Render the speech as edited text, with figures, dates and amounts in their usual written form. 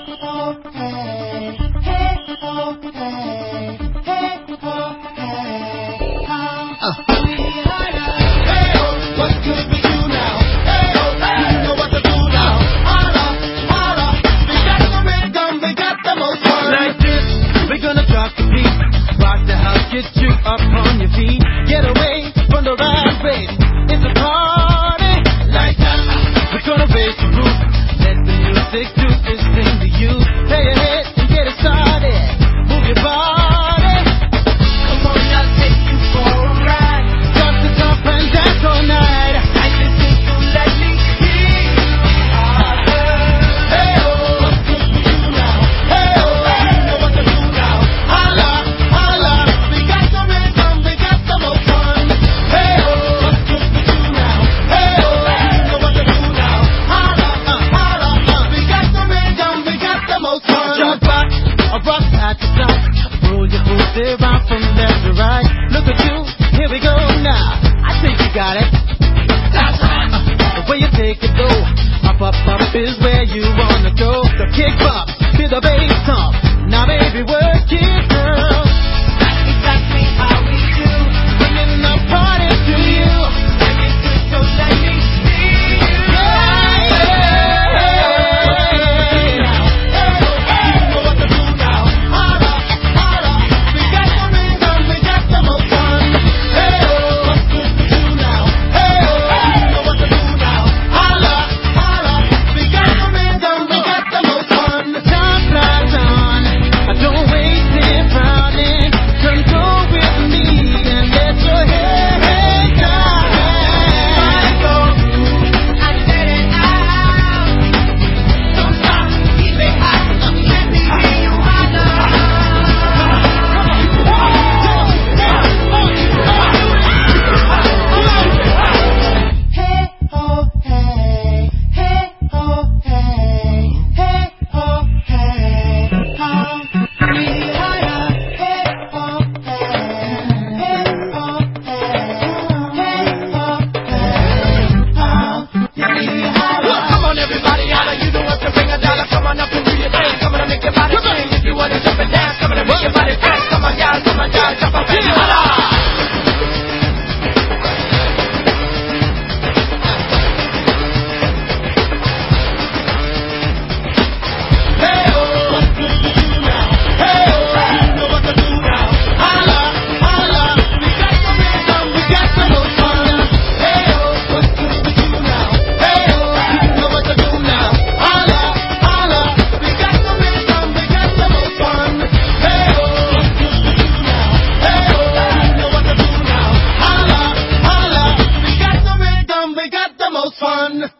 Up on your feet, get away from the rat race. It's a party like that. We're gonna raise the roof, let the music do its thing to you. Pay your head and get it started. Move your body. Come on, I'll take you for a ride. Jump the top and dance all night. I just think you let me see. Hey oh, what's good for you now? Hey oh, you know what to do now. Holla, holla, we got the rhythm, we got the most fun. Hey oh, what's good for you now? Hey oh, you know what to do now. Holla, holla, we got the rhythm, we got the most fun. Jump back, a rock side to side, roll your booty around from left to right. Look at you, here we go now. I think you got it. That's right. The way you take it though, up is where you wanna go. The kick bop, feel the bass thump. Now baby, work it, girl. That's exactly how we do. Bringing the party to you. Let me see, so let me see you. Yeah, you know what to do now. Holla, holla, we got the rhythm, we got the most fun. Hey oh, what's good for you now? Hey oh, you know what to do now. Holla, holla, we got the rhythm, we got the most fun. Time flies on, don't waste it frowning. Come go with me and let your head down. I go, I let it out. Don't stop, keep it hot. Let me hear you holler. Hey ho hey, hey ho hey, hey ho hey, we holla. Hey ho hey, hey ho hey, we holla. Come on everybody, holla, you know what to bring a dollar. Come on up and do your thing. Come on and make your body swing. If you wanna jump and dance, come on and make your body dance. Come on y'all, jump up and holla. Hey oh, what's good for you now? Hey oh, you know what to do now. Holla, holla, we got the rhythm, we got the most fun. Hey oh, what's good for you now? Hey oh, you know what to do now. Holla, holla, we got the rhythm, we got the most fun. Hey oh, what's good for you now? Hey oh, you know what to do now. Holla, holla, we got the rhythm, we got the most fun.